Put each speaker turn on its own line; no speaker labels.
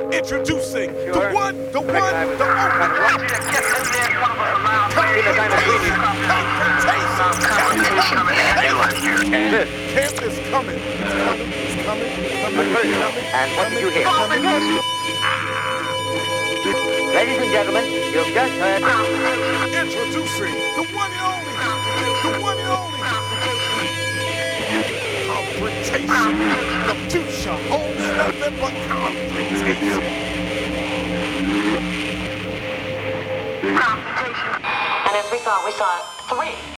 Introducing
Sure.
the one, the only. Camp is coming. It's coming.
And what did you hear? Ladies and gentlemen, you've just heard.
Introducing the one and only. The one and only. Confrontation. The future holds nothing but confrontation.
And as we saw three.